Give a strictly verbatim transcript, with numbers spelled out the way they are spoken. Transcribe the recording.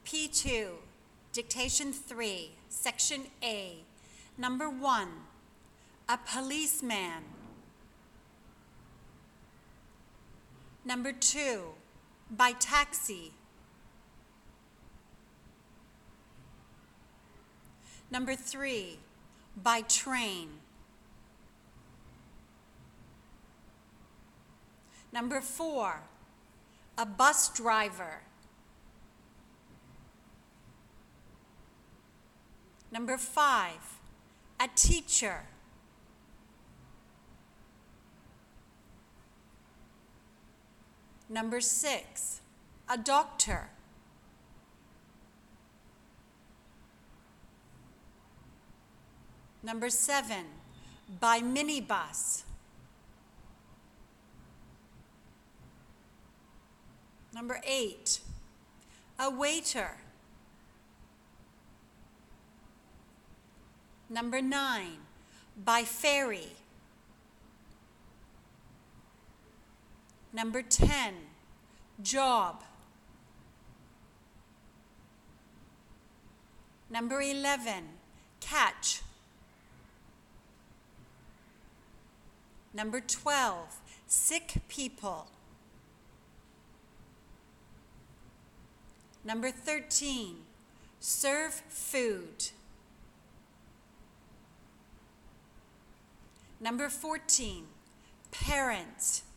P two, Dictation three, Section A. Number one, a policeman. Number two, by taxi. Number three, by train. Number four, a bus driver. Number five, a teacher. Number six, a doctor. Number seven, by minibus. Number eight, a waiter. Number nine, by ferry. Number ten, job. Number eleven, catch. Number twelve, sick people. Number thirteen, serve food. Number fourteen, parent.